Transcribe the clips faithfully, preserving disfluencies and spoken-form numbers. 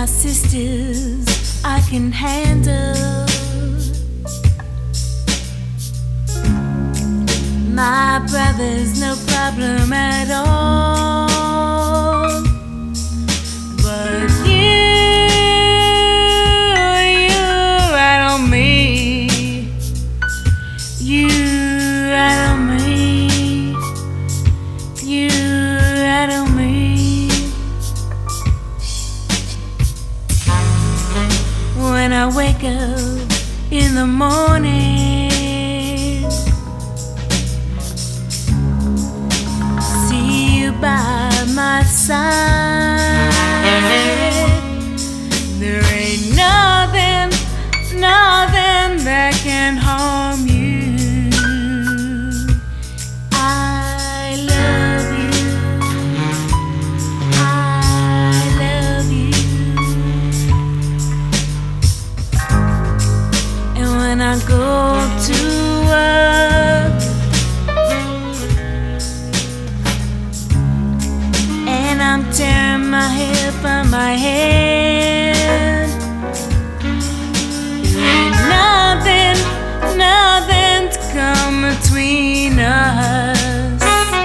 My sisters, I can handle. My brothers, no problem at all. But you, you rattle me. You rattle me. You rattle me. When I wake up in the morning, see you by my side, there ain't nothing, nothing that can harm you. I love you. I love you. And when I go to work and I'm tearing my hair from my head, there ain't nothing, nothing to come between us.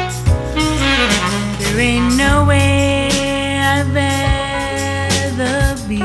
There ain't nowhere I'd rather be.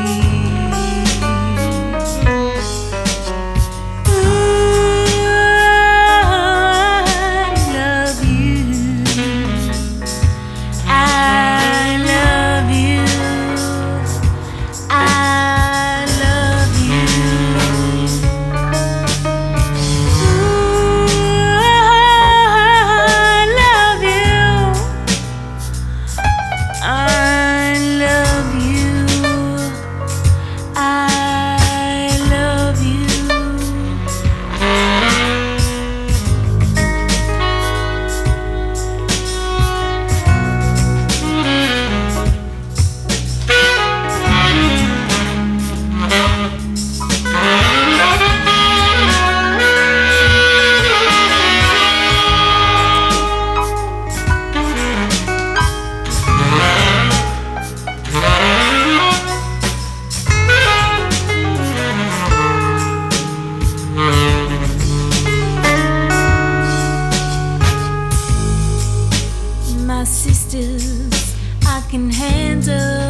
My sisters, I can handle.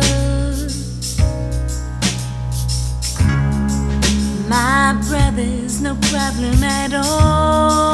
My brothers, no problem at all.